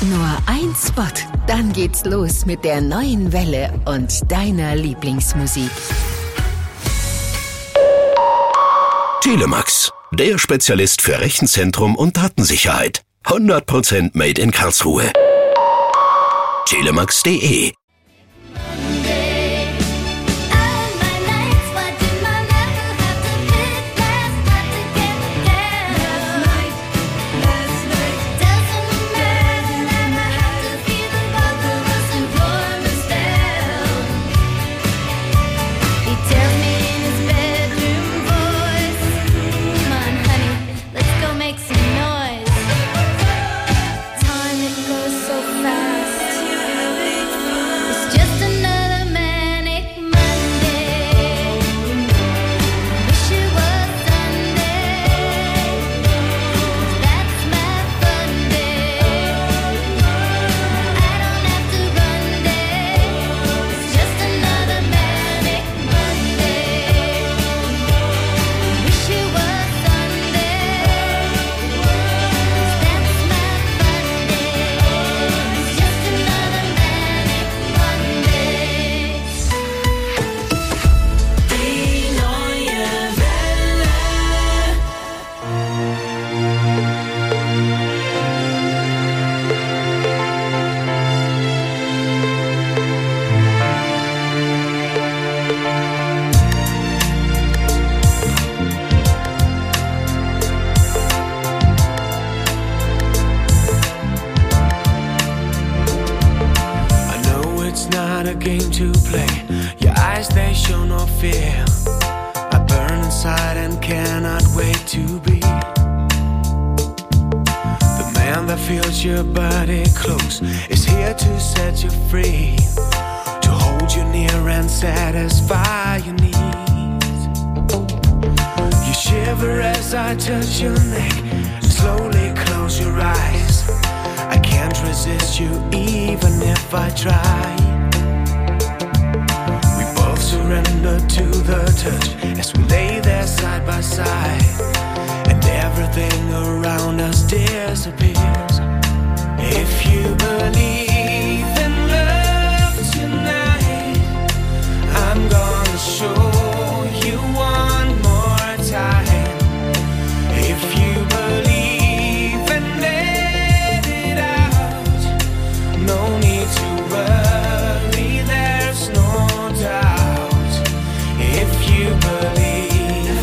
Nur ein Spot, dann geht's los mit der neuen Welle und deiner Lieblingsmusik. Telemax, der Spezialist für Rechenzentrum und Datensicherheit. 100% made in Karlsruhe. Telemax.de game to play. Your eyes, they show no fear. I burn inside and cannot wait to be the man that feels your body close, is here to set you free, to hold you near and satisfy your needs. You shiver as I touch your neck and slowly close your eyes. I can't resist you even if I try. Surrender to the touch as we lay there side by side, and everything around us disappears. If you believe in love tonight, I'm gonna show you one more time. If you believe and let it out, no need to worry, there's no doubt. If you believe,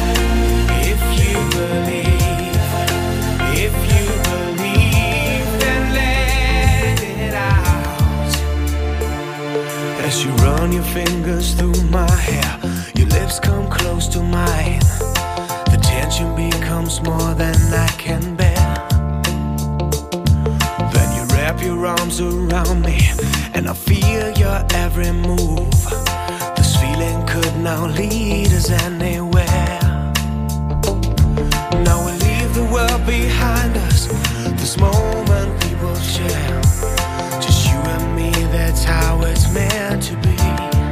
then let it out. As you run your fingers through my hair, your lips come close to mine. The tension becomes more than I can bear. Then you wrap your arms around me, and I feel your every move. This feeling could now lead us anywhere. Now we leave the world behind us, this moment we will share. Just you and me, that's how it's meant to be.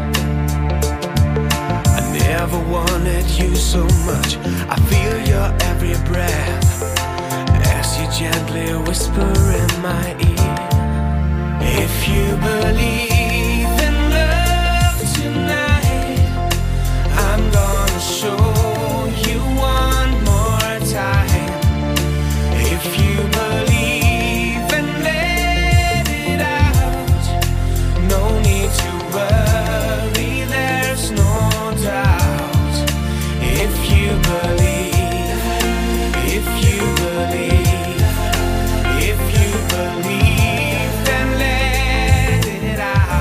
I never wanted you so much, I feel your every breath as you gently whisper in my ear. If you believe in love tonight, I'm gonna show you one more time. If you believe and let it out, no need to worry, there's no doubt. If you believe, if you believe, if you believe, then let it out.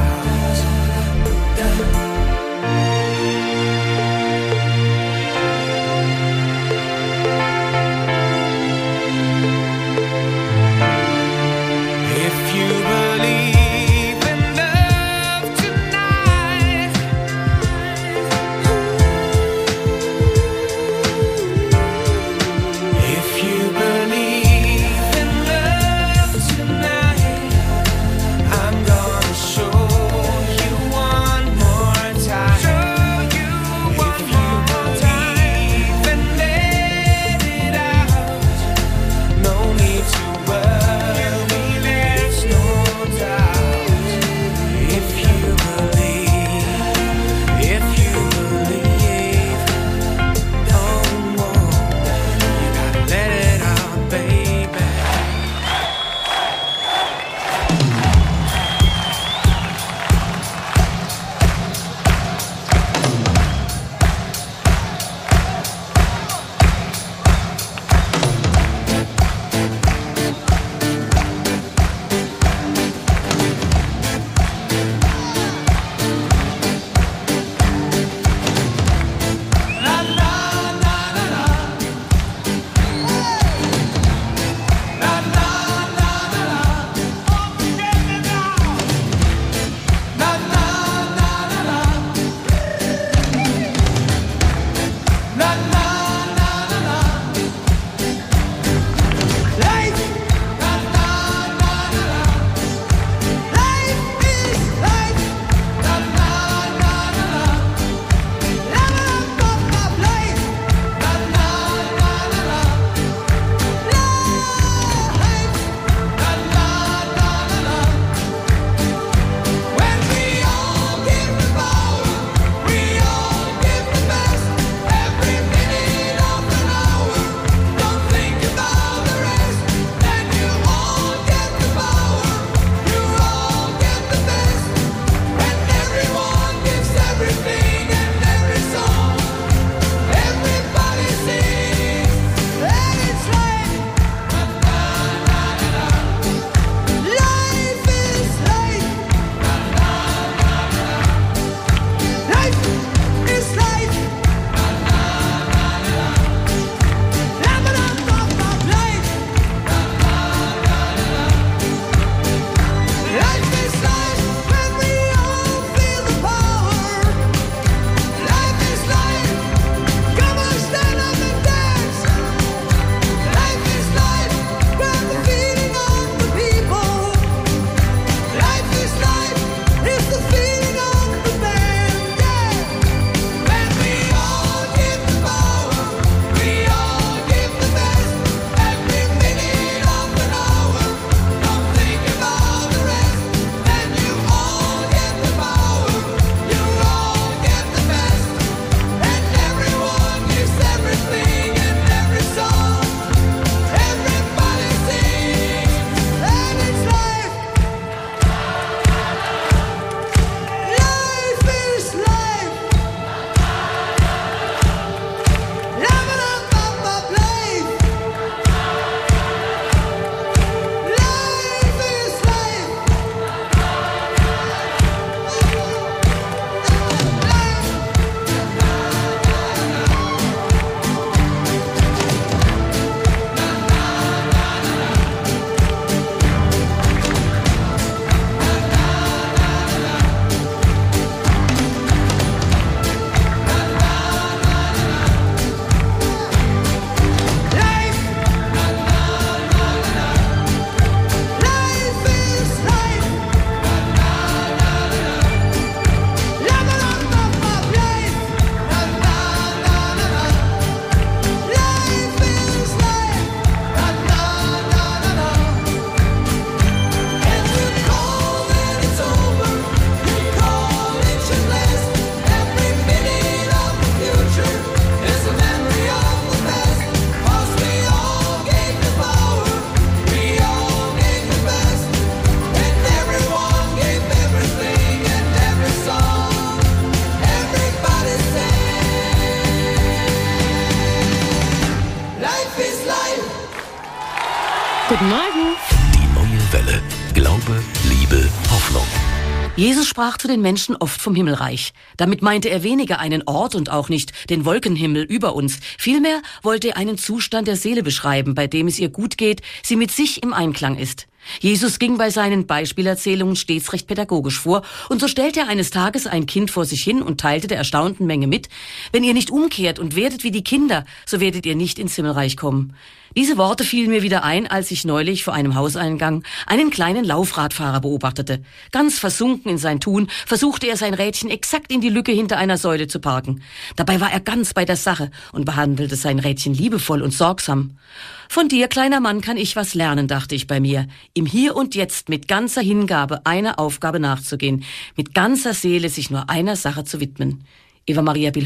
Guten Morgen. Die neue Welle. Glaube, Liebe, Hoffnung. Jesus sprach zu den Menschen oft vom Himmelreich. Damit meinte er weniger einen Ort und auch nicht den Wolkenhimmel über uns. Vielmehr wollte er einen Zustand der Seele beschreiben, bei dem es ihr gut geht, sie mit sich im Einklang ist. Jesus ging bei seinen Beispielerzählungen stets recht pädagogisch vor, und so stellte er eines Tages ein Kind vor sich hin und teilte der erstaunten Menge mit: Wenn ihr nicht umkehrt und werdet wie die Kinder, so werdet ihr nicht ins Himmelreich kommen. Diese Worte fielen mir wieder ein, als ich neulich vor einem Hauseingang einen kleinen Laufradfahrer beobachtete. Ganz versunken in sein Tun versuchte er, sein Rädchen exakt in die Lücke hinter einer Säule zu parken. Dabei war er ganz bei der Sache und behandelte sein Rädchen liebevoll und sorgsam. Von dir, kleiner Mann, kann ich was lernen, dachte ich bei mir. Im Hier und Jetzt mit ganzer Hingabe einer Aufgabe nachzugehen, mit ganzer Seele sich nur einer Sache zu widmen. Eva Maria